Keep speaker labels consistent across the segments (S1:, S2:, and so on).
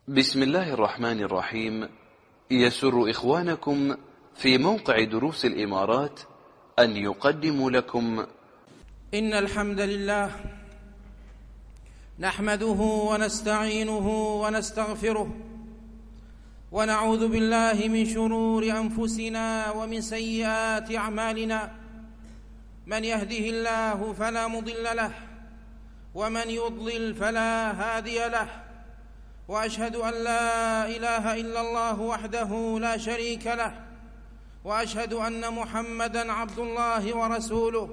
S1: بسم الله الرحمن الرحيم. يسر إخوانكم في موقع دروس الإمارات أن يقدموا لكم
S2: إن الحمد لله نحمده ونستعينه ونستغفره ونعوذ بالله من شرور أنفسنا ومن سيئات أعمالنا. من يهده الله فلا مضل له ومن يضلل فلا هادي له، وأشهد أن لا إله إلا الله وحده لا شريك له، وأشهد أن محمدًا عبد الله ورسوله.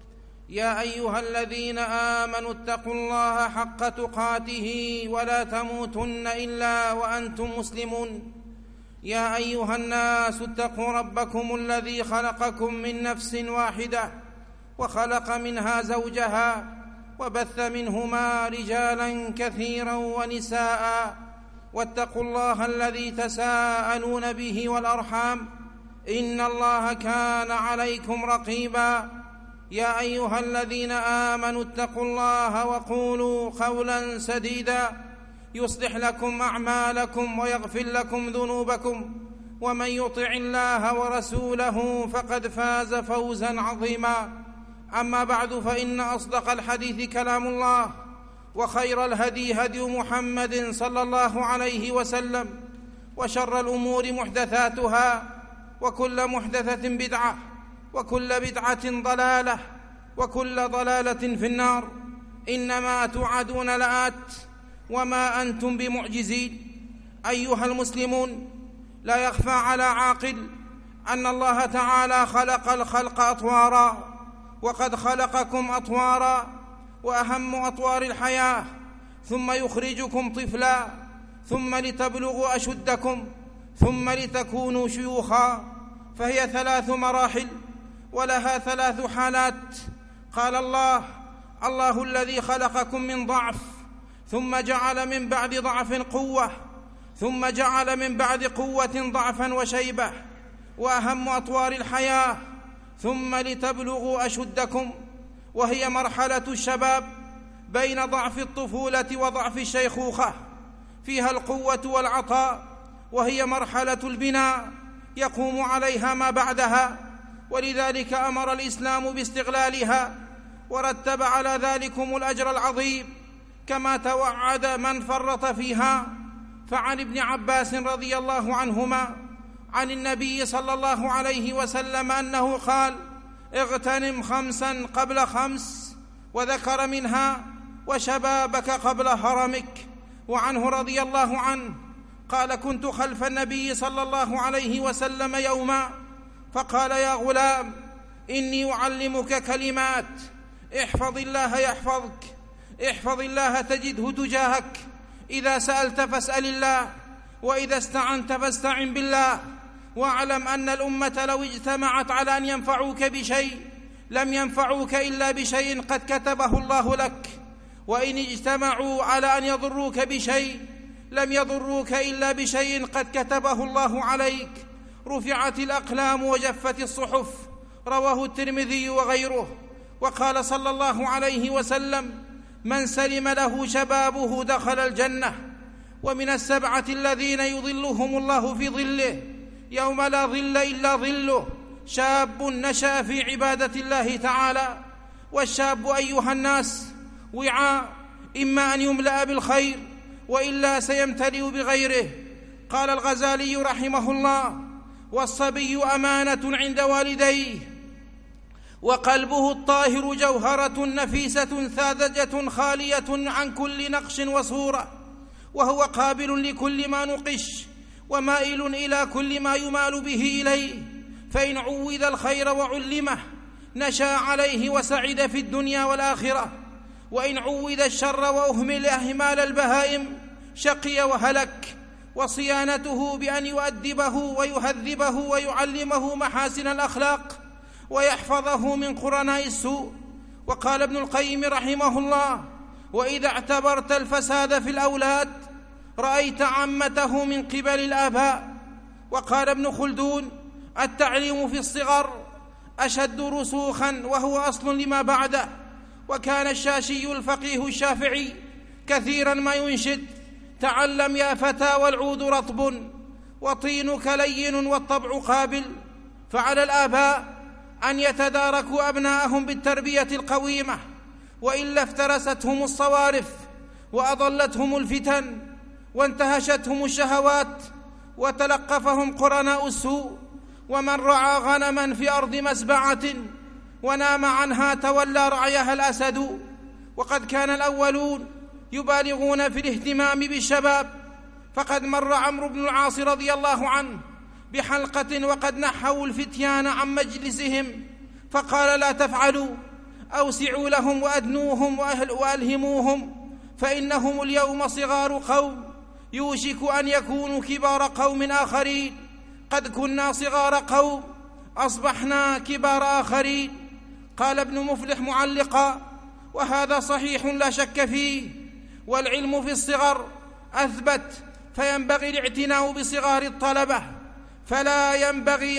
S2: يا أيها الذين آمنوا اتقوا الله حق تقاته ولا تموتن إلا وأنتم مسلمون. يا أيها الناس اتقوا ربكم الذي خلقكم من نفس واحدة وخلق منها زوجها وبث منهما رجالا كثيرا ونساء، واتقوا الله الذي تساءلون به والأرحام إن الله كان عليكم رقيبا. يا أيها الذين آمنوا اتقوا الله وقولوا قولا سديدا يصلح لكم أعمالكم ويغفر لكم ذنوبكم، ومن يطع الله ورسوله فقد فاز فوزا عظيما. أما بعد، فإن أصدق الحديث كلام الله، وخير الهدي هدي محمد صلى الله عليه وسلم، وشر الأمور محدثاتها، وكل محدثة بدعة، وكل بدعة ضلالة، وكل ضلالة في النار. إنما توعدون لآت وما أنتم بمعجزين. أيها المسلمون، لا يخفى على عاقل أن الله تعالى خلق الخلق أطوارا، وقد خلقكم أطوارا، وأهم أطوار الحياة، ثم يخرجكم طفلا، ثم لتبلغوا أشدكم، ثم لتكونوا شيوخا، فهي 3 مراحل ولها 3 حالات. قال الله الذي خلقكم من ضعف ثم جعل من بعد ضعف قوة، ثم جعل من بعد قوة ضعفا وشيبة، وأهم أطوار الحياة، ثم لتبلغوا أشدكم، وهي مرحلة الشباب بين ضعف الطفولة وضعف الشيخوخة، فيها القوة والعطاء، وهي مرحلة البناء يقوم عليها ما بعدها، ولذلك أمر الإسلام باستغلالها، ورتب على ذلكم الأجر العظيم كما توعد من فرط فيها. فعن ابن عباس رضي الله عنهما عن النبي صلى الله عليه وسلم أنه قال: اغتنم 5 قبل 5، وذكر منها: وشبابك قبل هرمك. وعنه رضي الله عنه قال: كنت خلف النبي صلى الله عليه وسلم يوما فقال: يا غلام، إني أعلمك كلمات، احفظ الله يحفظك، احفظ الله تجده تجاهك، إذا سألت فاسأل الله، وإذا استعنت فاستعن بالله، واعلم أن الأمة لو اجتمعت على أن ينفعوك بشيء لم ينفعوك إلا بشيء قد كتبه الله لك، وإن اجتمعوا على أن يضروك بشيء لم يضروك إلا بشيء قد كتبه الله عليك. رفعت الأقلام وجفت الصحف. رواه الترمذي وغيره. وقال صلى الله عليه وسلم: من سلم له شبابه دخل الجنة. ومن 7 الذين يظلهم الله في ظله يوم لا ظل إلا ظله: شاب نشأ في عبادة الله تعالى. والشاب أيها الناس وعاء، إما أن يملأ بالخير وإلا سيمتلئ بغيره. قال الغزالي رحمه الله: والصبي أمانة عند والديه، وقلبه الطاهر جوهرة نفيسة ساذجة خالية عن كل نقش وصورة، وهو قابل لكل ما نقش، ومائل إلى كل ما يمال به إليه. فإن عوذ الخير وعلمه نشا عليه وسعد في الدنيا والآخرة، وإن عوذ الشر وأهمل أهمال البهائم شقي وهلك. وصيانته بأن يؤدبه ويهذبه ويعلمه محاسن الأخلاق ويحفظه من قرناء السوء. وقال ابن القيم رحمه الله: وإذا اعتبرت الفساد في الأولاد رأيت عامته من قبل الآباء. وقال ابن خلدون: التعليم في الصغر أشد رسوخا، وهو أصل لما بعده. وكان الشاشي الفقيه الشافعي كثيرا ما ينشد: تعلم يا فتى والعود رطب وطينك لين والطبع قابل. فعلى الآباء أن يتداركوا أبناءهم بالتربية القويمة، وإلا افترستهم الصوارف وأضلتهم الفتن وانتهشتهم الشهوات وتلقفهم قرناء السوء. ومن رعى غنما في أرض مسبعة ونام عنها تولى رعيها الأسد. وقد كان الأولون يبالغون في الاهتمام بالشباب، فقد مر عمرو بن العاص رضي الله عنه بحلقة وقد نحوا الفتيان عن مجلسهم فقال: لا تفعلوا، أوسعوا لهم وأدنوهم وألهموهم، فإنهم اليوم صغار قوم يوشك أن يكونوا كبار قوم آخرين. قد كنا صغار قوم أصبحنا كبار آخرين. قال ابن مفلح معلقا: وهذا صحيح لا شك فيه، والعلم في الصغر أثبت، فينبغي الاعتناء بصغار الطلبة، فلا ينبغي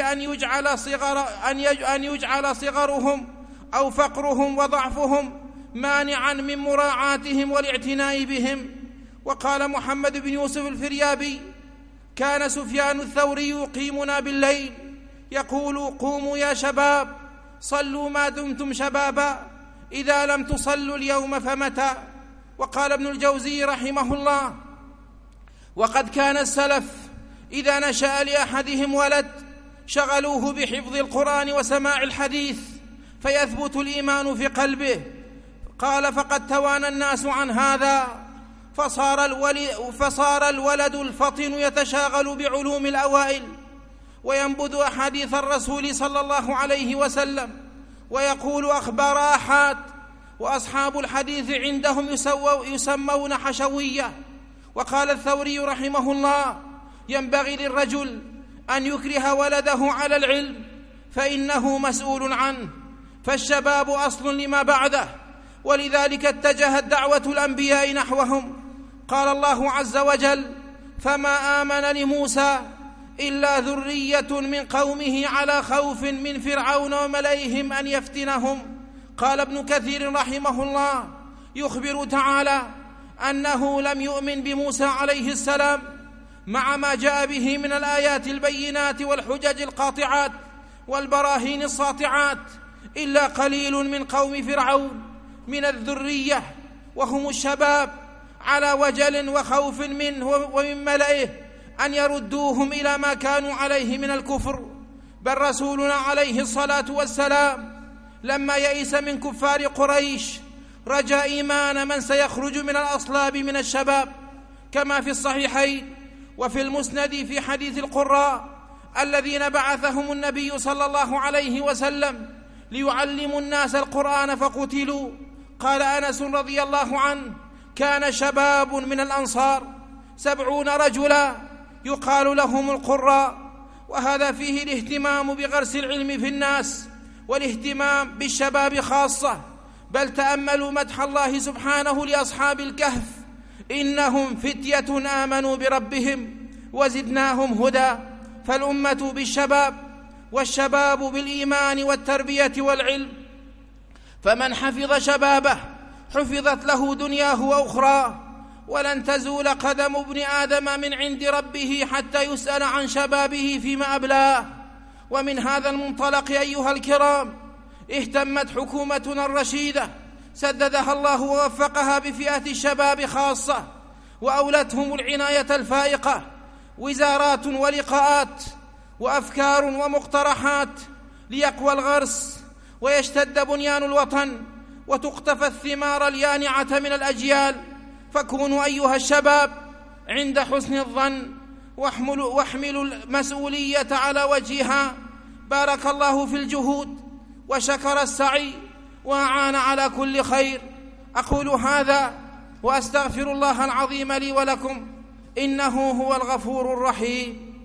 S2: أن يجعل صغرهم أو فقرهم وضعفهم مانعا من مراعاتهم والاعتناء بهم. وقال محمد بن يوسف الفريابي: كان سفيان الثوري يقيمنا بالليل يقول: قوموا يا شباب، صلوا ما دمتم شبابا، إذا لم تصلوا اليوم فمتى. وقال ابن الجوزي رحمه الله: وقد كان السلف إذا نشأ لأحدهم ولد شغلوه بحفظ القرآن وسماع الحديث فيثبت الإيمان في قلبه. قال: فقد توانى الناس عن هذا، فصار الولد الفطن يتشاغل بعلوم الأوائل وينبذ أحاديث الرسول صلى الله عليه وسلم ويقول أخبار آحاد، وأصحاب الحديث عندهم يسمون حشوية. وقال الثوري رحمه الله: ينبغي للرجل أن يكره ولده على العلم فإنه مسؤول عنه، فالشباب أصل لما بعده، ولذلك اتجهت دعوة الأنبياء نحوهم. قال الله عز وجل: فما آمن لموسى إلا ذرية من قومه على خوف من فرعون وملئهم أن يفتنهم. قال ابن كثير رحمه الله: يخبر تعالى أنه لم يؤمن بموسى عليه السلام مع ما جاء به من الآيات البينات والحجج القاطعات والبراهين الساطعات إلا قليل من قوم فرعون من الذرية، وهم الشباب، على وجل وخوف منه ومن ملئه أن يردوهم إلى ما كانوا عليه من الكفر. بل رسولنا عليه الصلاة والسلام لما يئس من كفار قريش رجا إيمان من سيخرج من الأصلاب من الشباب، كما في الصحيحين وفي المسند في حديث القراء الذين بعثهم النبي صلى الله عليه وسلم ليعلموا الناس القرآن فقتلوا. قال أنس رضي الله عنه: كان شباب من الأنصار 70 رجلا يقال لهم القراء. وهذا فيه الاهتمام بغرس العلم في الناس والاهتمام بالشباب خاصة. بل تأملوا مدح الله سبحانه لأصحاب الكهف: إنهم فتية آمنوا بربهم وزدناهم هدى. فالأمة بالشباب والشباب بالإيمان والتربية والعلم، فمن حفظ شبابه حفظت له دنياه وأخرى، ولن تزول قدم ابن آدم من عند ربه حتى يسأل عن شبابه فيما أبلاه. ومن هذا المنطلق أيها الكرام اهتمت حكومتنا الرشيدة سددها الله ووفقها بفئة الشباب خاصة، وأولتهم العناية الفائقة وزارات ولقاءات وأفكار ومقترحات ليقوى الغرس ويشتد بنيان الوطن وتقتفى الثمار اليانعة من الأجيال. فكونوا أيها الشباب عند حسن الظن واحملوا المسؤولية على وجهها. بارك الله في الجهود وشكر السعي وأعان على كل خير. أقول هذا وأستغفر الله العظيم لي ولكم، إنه هو الغفور الرحيم.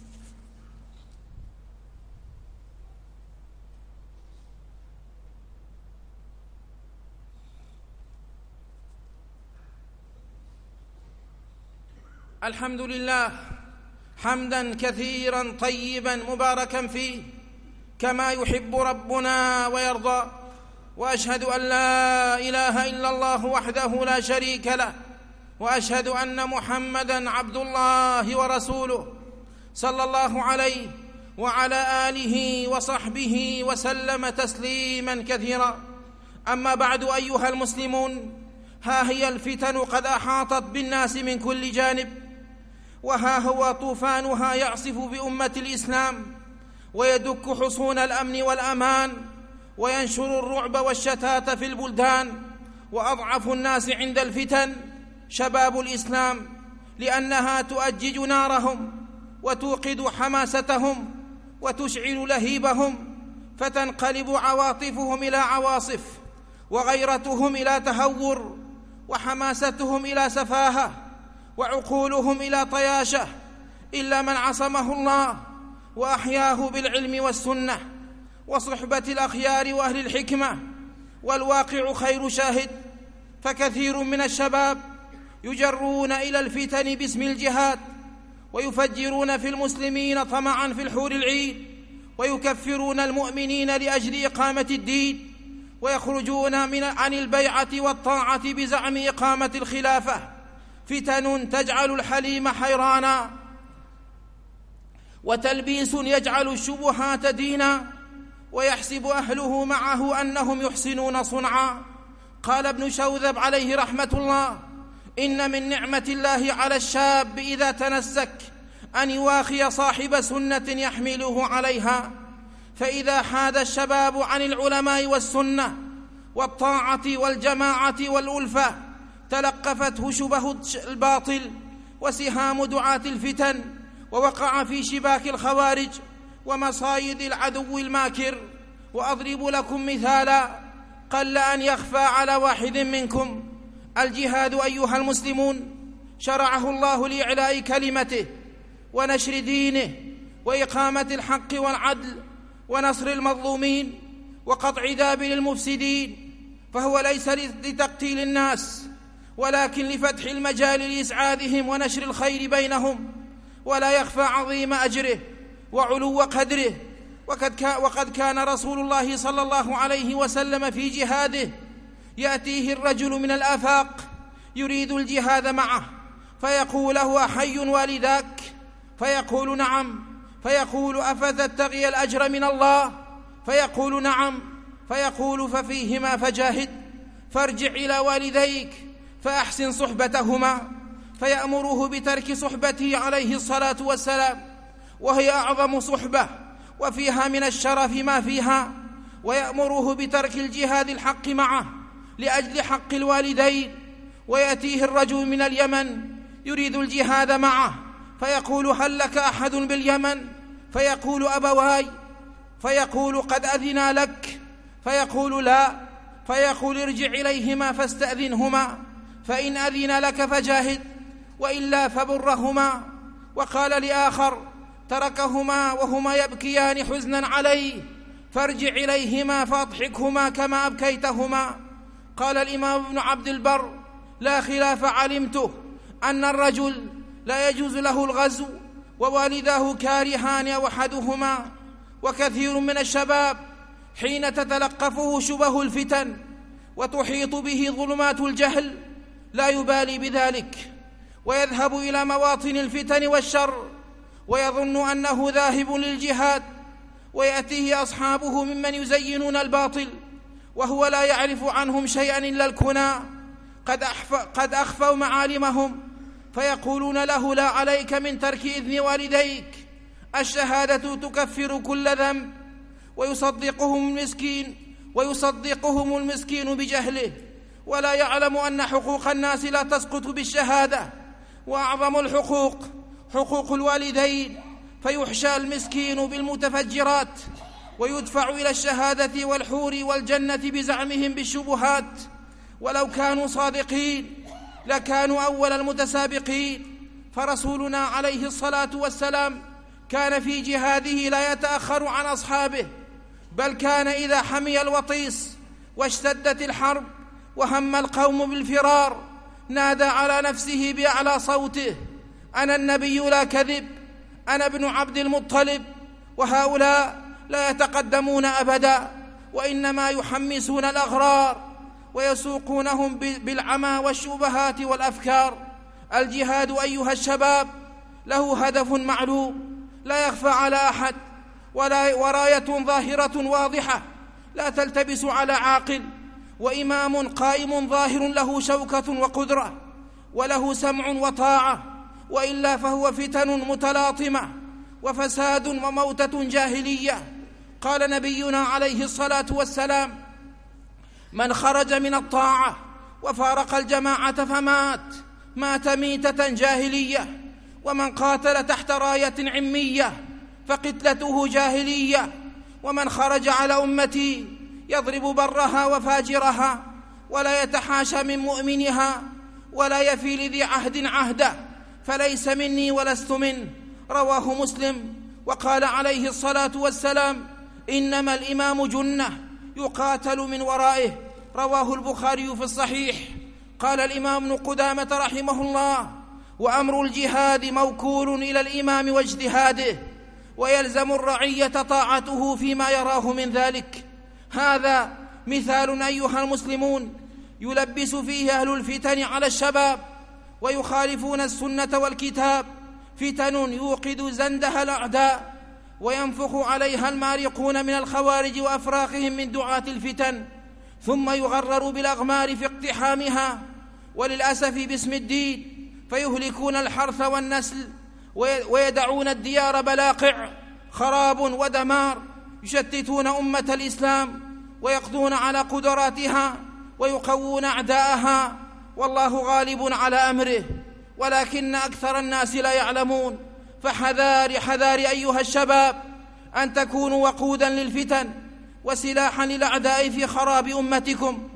S2: الحمد لله حمدا كثيرا طيبا مباركا فيه كما يحب ربنا ويرضى، وأشهد أن لا إله إلا الله وحده لا شريك له، وأشهد أن محمدًا عبد الله ورسوله صلى الله عليه وعلى آله وصحبه وسلم تسليمًا كثيرًا. أما بعد، أيها المسلمون، ها هي الفتن قد أحاطت بالناس من كل جانب، وها هو طوفانها يعصف بأمة الإسلام ويدك حصون الأمن والأمان وينشر الرعب والشتات في البلدان. وأضعف الناس عند الفتن شباب الإسلام، لأنها تؤجج نارهم وتوقد حماستهم وتشعل لهيبهم، فتنقلب عواطفهم إلى عواصف، وغيرتهم إلى تهور، وحماستهم إلى سفاهة، وعقولهم إلى طياشة، إلا من عصمه الله وأحياه بالعلم والسنة وصحبة الأخيار وأهل الحكمة. والواقع خير شاهد، فكثير من الشباب يجرون إلى الفتن باسم الجهاد، ويفجرون في المسلمين طمعا في الحور العين، ويكفرون المؤمنين لأجل إقامة الدين، ويخرجون عن البيعة والطاعة بزعم إقامة الخلافة. فتن تجعل الحليم حيرانا، وتلبيس يجعل الشبهات دينا، ويحسب أهله معه أنهم يحسنون صنعا. قال ابن شوذب عليه رحمة الله: إن من نعمة الله على الشاب إذا تنسك أن يواخي صاحب سنة يحمله عليها. فإذا حاد الشباب عن العلماء والسنة والطاعة والجماعة والألفة تلقفته شبه الباطل وسهام دعاة الفتن، ووقع في شباك الخوارج ومصايد العدو الماكر. وأضرب لكم مثالا قل أن يخفى على واحد منكم: الجهاد أيها المسلمون شرعه الله لإعلاء كلمته ونشر دينه وإقامة الحق والعدل ونصر المظلومين وقطع دابر المفسدين، فهو ليس لتقتيل الناس، ولكن لفتح المجال لإسعادهم ونشر الخير بينهم. ولا يخفى عظيم أجره وعلو قدره، وقد كان رسول الله صلى الله عليه وسلم في جهاده يأتيه الرجل من الآفاق يريد الجهاد معه، فيقول له: أحي والداك؟ فيقول: نعم. فيقول: أفتبتغي الأجر من الله؟ فيقول: نعم. فيقول: ففيهما فجاهد، فارجع إلى والديك فأحسن صحبتهما. فيأمره بترك صحبته عليه الصلاة والسلام، وهي أعظم صحبة وفيها من الشرف ما فيها، ويأمره بترك الجهاد الحق معه لأجل حق الوالدين. ويأتيه الرجل من اليمن يريد الجهاد معه، فيقول: هل لك أحد باليمن؟ فيقول: أبواي. فيقول: قد أذنا لك؟ فيقول: لا. فيقول: ارجع إليهما فاستأذنهما، فإن أذن لك فجاهد، وإلا فبرهما. وقال لآخر: تركهما وهما يبكيان حزنا عليه، فارجع إليهما فأضحكهما كما أبكيتهما. قال الإمام ابن عبد البر: لا خلاف علمته أن الرجل لا يجوز له الغزو ووالداه كارهان أو أحدهما. وكثير من الشباب حين تتلقفه شبه الفتن وتحيط به ظلمات الجهل لا يبالي بذلك، ويذهب إلى مواطن الفتن والشر ويظن أنه ذاهب للجهاد، ويأتيه أصحابه ممن يزينون الباطل وهو لا يعرف عنهم شيئا إلا الكنى، قد أخفوا معالمهم، فيقولون له: لا عليك من ترك إذن والديك، الشهادة تكفر كل ذنب. ويصدقهم المسكين بجهله، ولا يعلم أن حقوق الناس لا تسقط بالشهادة، وأعظم الحقوق حقوق الوالدين، فيحشى المسكين بالمتفجرات ويدفع إلى الشهادة والحور والجنة بزعمهم بالشبهات. ولو كانوا صادقين لكانوا أول المتسابقين، فرسولنا عليه الصلاة والسلام كان في جهاده لا يتأخر عن أصحابه، بل كان إذا حمي الوطيس واشتدت الحرب وهم القوم بالفرار نادى على نفسه بأعلى صوته: أنا النبي لا كذب، أنا ابن عبد المطلب. وهؤلاء لا يتقدمون أبدا، وإنما يحمسون الأغرار ويسوقونهم بالعمى والشبهات والأفكار. الجهاد أيها الشباب له هدف معلوم لا يخفى على أحد، وراية ظاهرة واضحة لا تلتبس على عاقل، وإمام قائم ظاهر له شوكة وقدرة وله سمع وطاعة، وإلا فهو فتن متلاطمة وفساد وموتة جاهلية. قال نبينا عليه الصلاة والسلام: من خرج من الطاعة وفارق الجماعة مات ميتة جاهلية، ومن قاتل تحت راية عمية فقتلته جاهلية، ومن خرج على أمتي يضرب برها وفاجرها ولا يتحاشى من مؤمنها ولا يفي لذي عهد عهده فليس مني ولست منه. رواه مسلم. وقال عليه الصلاة والسلام: إنما الإمام جنة يقاتل من ورائه. رواه البخاري في الصحيح. قال الإمام ابن قدامة رحمه الله: وأمر الجهاد موكول إلى الإمام واجتهاده، ويلزم الرعية طاعته فيما يراه من ذلك. هذا مثال أيها المسلمون يلبس فيه أهل الفتن على الشباب ويخالفون السنة والكتاب، فتن يوقد زندها الأعداء وينفخ عليها المارقون من الخوارج وأفراخهم من دعاة الفتن، ثم يغرر بالأغمار في اقتحامها، وللأسف باسم الدين، فيهلكون الحرث والنسل ويدعون الديار بلاقع، خراب ودمار، يشتتون أمة الإسلام ويقضون على قدراتها ويقوون أعداءها، والله غالب على أمره، ولكن أكثر الناس لا يعلمون. فحذار أيها الشباب أن تكونوا وقودا للفتن وسلاحا للأعداء في خراب أمتكم.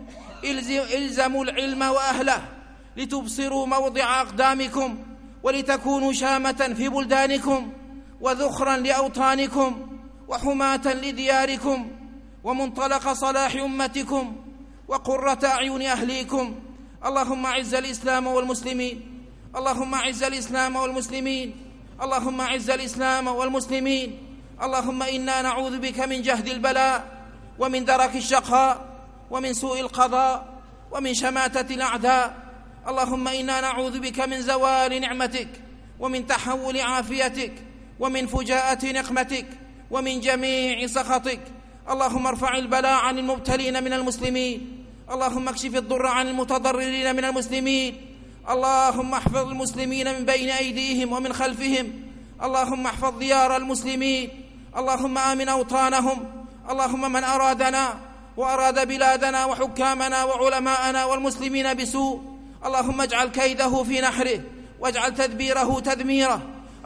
S2: إلزموا العلم وأهله لتبصروا موضع أقدامكم، ولتكونوا شامة في بلدانكم وذخرا لأوطانكم وحماة لدياركم ومنطلق صلاح أمتكم وقرة أعين أهليكم. اللهم أعز الإسلام والمسلمين، اللهم أعز الإسلام والمسلمين، اللهم أعز الإسلام والمسلمين. اللهم إنا نعوذ بك من جهد البلاء ومن درك الشقاء ومن سوء القضاء ومن شماتة الأعداء. اللهم إنا نعوذ بك من زوال نعمتك ومن تحول عافيتك ومن فجاءة نقمتك ومن جميع سخطك. اللهم ارفع البلاء عن المبتلين من المسلمين، اللهم اكشف الضر عن المتضررين من المسلمين. اللهم احفظ المسلمين من بين أيديهم ومن خلفهم، اللهم احفظ ديار المسلمين، اللهم آمن أوطانهم. اللهم من أرادنا وأراد بلادنا وحكامنا وعلماءنا والمسلمين بسوء، اللهم اجعل كيده في نحره واجعل تدبيره تدميره.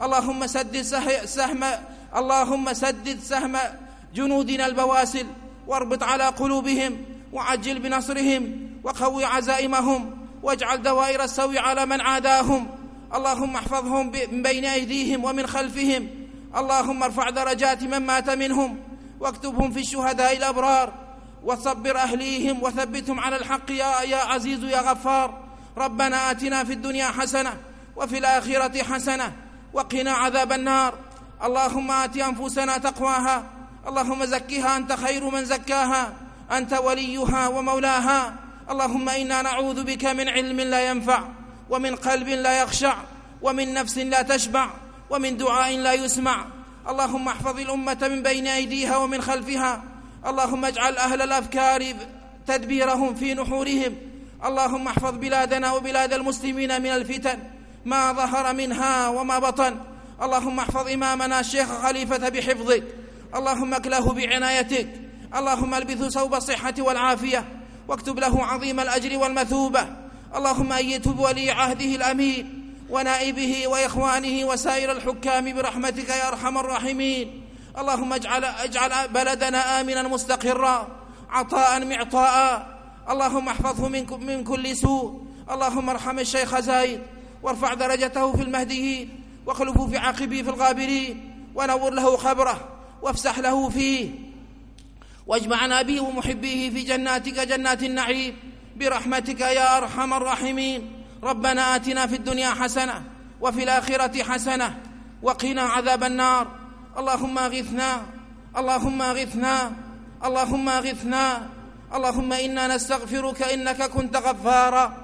S2: اللهم سدد سهم جنودنا البواسل، واربط على قلوبهم وعجل بنصرهم وقوي عزائمهم، واجعل دوائر السوء على من عاداهم. اللهم احفظهم من بين أيديهم ومن خلفهم. اللهم ارفع درجات من مات منهم واكتبهم في الشهداء الأبرار، وصبر أهليهم وثبتهم على الحق يا عزيز يا غفار. ربنا آتنا في الدنيا حسنة وفي الآخرة حسنة وقنا عذاب النار. اللهم آت أنفسنا تقواها، اللهم زكها أنت خير من زكاها، أنت وليها ومولاها. اللهم إنا نعوذ بك من علم لا ينفع، ومن قلب لا يخشع، ومن نفس لا تشبع، ومن دعاء لا يسمع. اللهم احفظ الأمة من بين أيديها ومن خلفها. اللهم اجعل أهل الأفكار تدبيرهم في نحورهم. اللهم احفظ بلادنا وبلاد المسلمين من الفتن ما ظهر منها وما بطن. اللهم احفظ إمامنا الشيخ خليفة بحفظك، اللهم اكله بعنايتك، اللهم البثه ثوب الصحة والعافية، واكتب له عظيم الأجر والمثوبة. اللهم أيده بولي عهده الأمين ونائبه وإخوانه وسائر الحكام برحمتك يا أرحم الراحمين. اللهم اجعل بلدنا آمنا مستقرا عطاء معطاء. اللهم احفظه من كل سوء. اللهم ارحم الشيخ زايد وارفع درجته في المهديين، واخلفه في عقبه في الغابرين، ونور له قبره وافسح له فيه، واجمعنا به ومحبيه في جناتك جنات النعيم برحمتك يا أرحم الراحمين. ربنا آتنا في الدنيا حسنة وفي الآخرة حسنة وقنا عذاب النار. اللهم أغثنا، اللهم أغثنا، اللهم أغثنا. اللهم إنا نستغفرك إنك كنت غفارا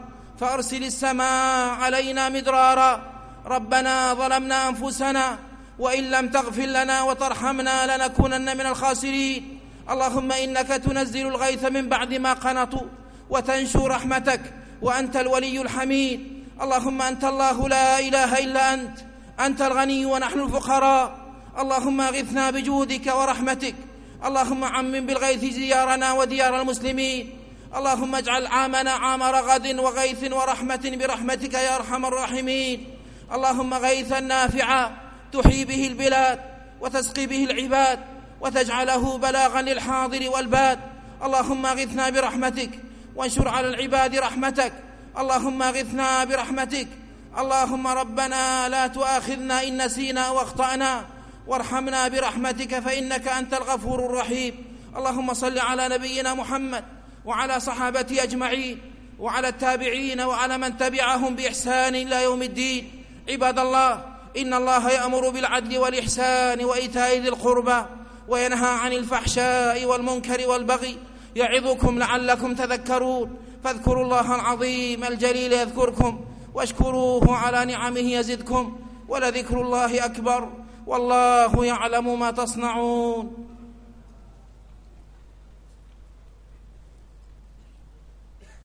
S2: فأرسل السماء علينا مدرارا. ربنا ظلمنا أنفسنا وإن لم تغفر لنا وترحمنا لنكونن من الخاسرين. اللهم إنك تنزل الغيث من بعد ما قنطوا وتنشر رحمتك وأنت الولي الحميد. اللهم أنت الله لا إله إلا أنت الغني ونحن الفقراء. اللهم أغثنا بجودك ورحمتك. اللهم عمم بالغيث ديارنا وديار المسلمين. اللهم اجعل عامنا عام رغد وغيث ورحمة برحمتك يا أرحم الراحمين. اللهم غيثا نافعا تحيي به البلاد وتسقي به العباد وتجعله بلاغا للحاضر والباد. اللهم اغثنا برحمتك وانشر على العباد رحمتك. اللهم اغثنا برحمتك. اللهم ربنا لا تؤاخذنا إن نسينا واخطأنا وارحمنا برحمتك فإنك أنت الغفور الرحيم. اللهم صل على نبينا محمد وعلى صحابته أجمعين وعلى التابعين وعلى من تبعهم بإحسان إلى يوم الدين. عباد الله، إن الله يأمر بالعدل والإحسان وإيتاء ذي القربى وينهى عن الفحشاء والمنكر والبغي يعظكم لعلكم تذكرون. فاذكروا الله العظيم الجليل يذكركم واشكروه على نعمه يزدكم ولذكر الله أكبر والله يعلم ما تصنعون.